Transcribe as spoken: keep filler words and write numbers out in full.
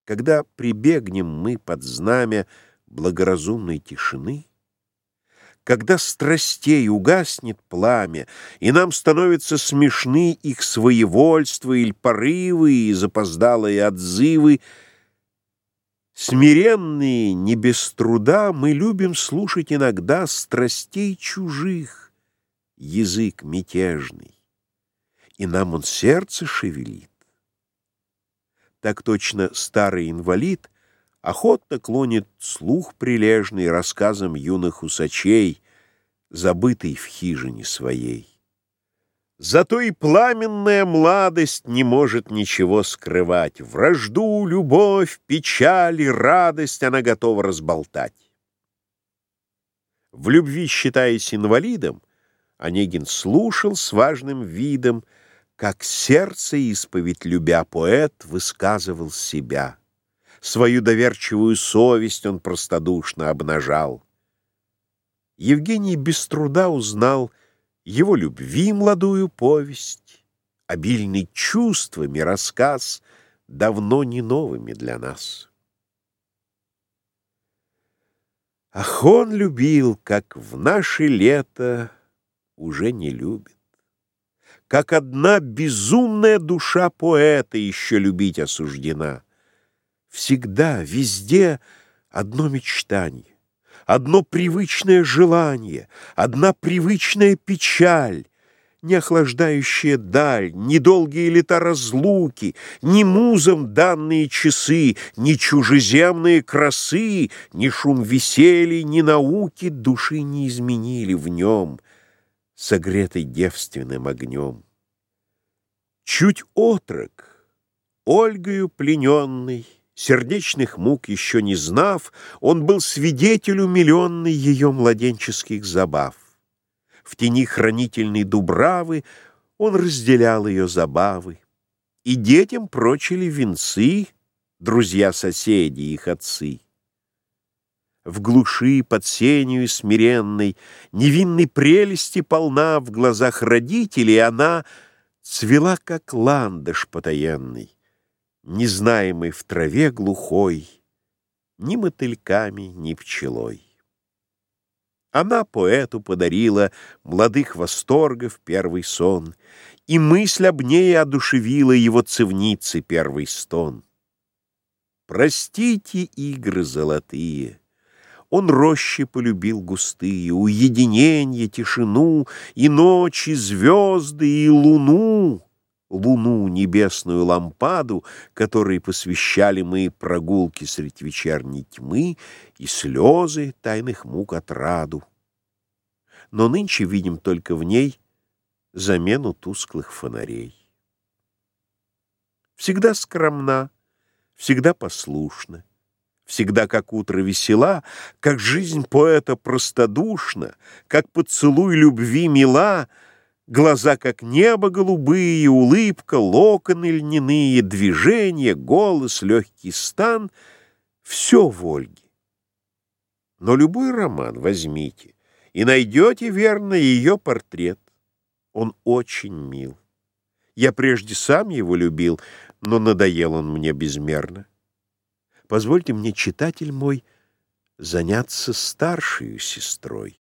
Когда прибегнем мы под знамя благоразумной тишины, когда страстей угаснет пламя, и нам становятся смешны их своевольство или порывы и запоздалые отзывы, смиренные не без труда, мы любим слушать иногда страстей чужих язык мятежный, и нам он сердце шевелит. Так точно старый инвалид охотно клонит слух прилежный рассказам юных усачей, забытый в хижине своей. Зато и пламенная младость не может ничего скрывать. Вражду, любовь, печаль и радость она готова разболтать. В любви, считаясь инвалидом, Онегин слушал с важным видом, как сердце исповедь любя, поэт высказывал себя. Свою доверчивую совесть он простодушно обнажал. Евгений без труда узнал его любви молодую повесть, обильный чувствами рассказ, давно не новыми для нас. Ах, он любил, как в наше лето уже не любит. Как одна безумная душа поэта еще любить осуждена. Всегда, везде одно мечтание, одно привычное желание, одна привычная печаль, не охлаждающая даль, ни долгие лета разлуки, ни музам данные часы, ни чужеземные красы, ни шум веселья, ни науки души не изменили в нем, согретой девственным огнем. Чуть отрок, Ольгою плененный, сердечных мук еще не знав, он был свидетель умиленный ее младенческих забав. В тени хранительной дубравы он разделял ее забавы, и детям прочили венцы друзья-соседи, их отцы. В глуши под сенью смиренной невинной прелести полна, в глазах родителей она цвела, как ландыш потаенный, незнаемый в траве глухой ни мотыльками, ни пчелой. Она поэту подарила молодых восторгов первый сон, и мысль об ней одушевила его цевницы первый стон. Простите игры золотые, он рощи полюбил густые, уединенье, тишину, и ночи, звезды, и луну, луну, небесную лампаду, которой посвящали мы прогулки средь вечерней тьмы и слезы тайных мук отраду. Но нынче видим только в ней замену тусклых фонарей. Всегда скромна, всегда послушна, всегда как утро весела, как жизнь поэта простодушна, как поцелуй любви мила, глаза как небо голубые, улыбка, локоны льняные, движения, голос, легкий стан — все в Ольге. Но любой роман возьмите, и найдете, верно, ее портрет. Он очень мил. Я прежде сам его любил, но надоел он мне безмерно. Позвольте мне, читатель мой, заняться старшею сестрой.